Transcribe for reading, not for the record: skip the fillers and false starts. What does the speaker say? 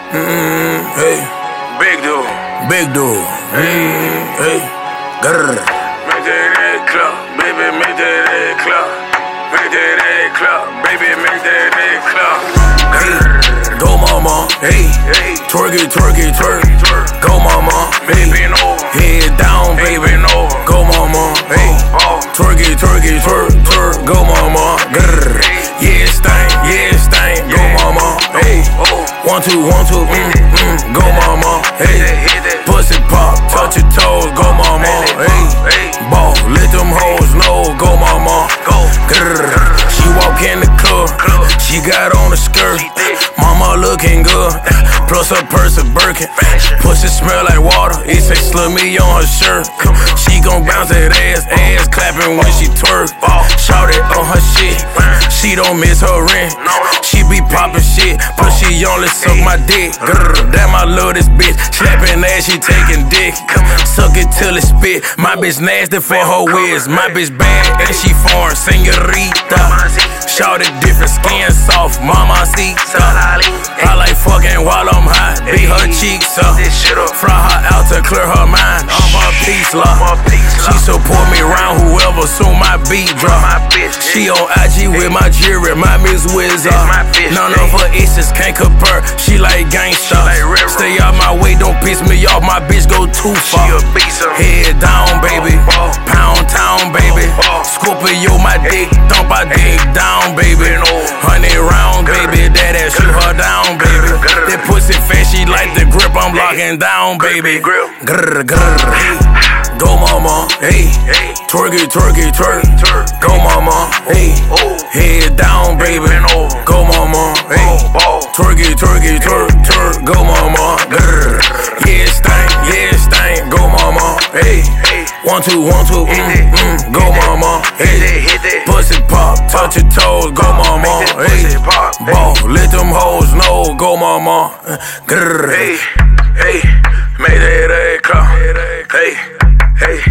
Hey, Big dude. big dude. Hey, grrr. Make that clap, baby, make that clap. Make that clap, baby, make that clap. Hey, go mama. Hey, twerk it, twerk it, twerk. Go mama. Hey, Bend over, head down, baby. bend over. Go mama. Hey, twerk it, twerk it, twerk, twerk. Go mama. Grrr. Yeah, stank, go mama. Hey, 1, 2, 1, 2, go mama. Hey, pussy pop, touch your toes, go mama. Hey, ball, let them hoes know, go mama. Grrr. She walk in the club, she got on a skirt. Mama looking good, plus her purse a Birkin. Pussy smell like water, it say slummy on her shirt. She gon' bounce that ass clapping when she twerk. Shout it on her shit, she don't miss her rent. She be poppin' shit, but she only suck my dick. Grrr, damn, I love this bitch. Slapping ass, she taking dick. Suck it till it spit. My bitch nasty for her whiz. My bitch bad and she foreign, senorita. Shout it different, skin soft, mamacita. I like fucking while I'm high, beat her cheeks up. Fry her out to clear her mind, I'm her peace love. She support me around whoever, soon my beat drop. She on IG with my jewelry, my Miss Wizard. None of her exes can't compare, she like gangsta. Stay out my way, don't piss me off, my bitch go too far. Head down, baby, pound town, baby. Scorpio, my dick, thump, I dig down, baby. 100 rounds, baby, that ass shoot her down, baby. That pussy fat, she like the grip, I'm locking down, baby. Grrr, grrr. Go mama, hey, twerk it, twerk it, twerk. Go mama, hey, head down, baby. Go mama, hey, twerk it, twerk it, twerk, twerk. Go mama, grrr. Yeah, stank, go mama, hey. 1, 2, 1, 2, go mama, hey. Pussy pop, touch your toes, go mama, hey. Ball, let them hoes know, go mama, grrr. Hey, make that clap. Hey,